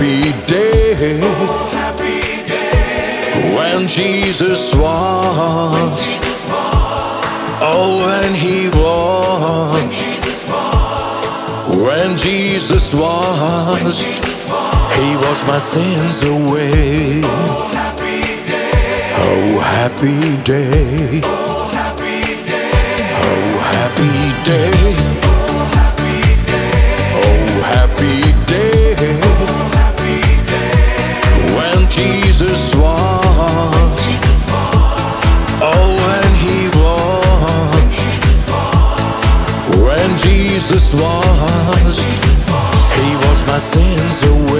happy day, when Jesus was, oh, when He was, when Jesus was, He was my sins away. Oh, happy day, oh, happy day, oh, happy day, oh, happy day, oh, happy day, when Jesus was, oh, when He was, when Jesus was, He was my sins away.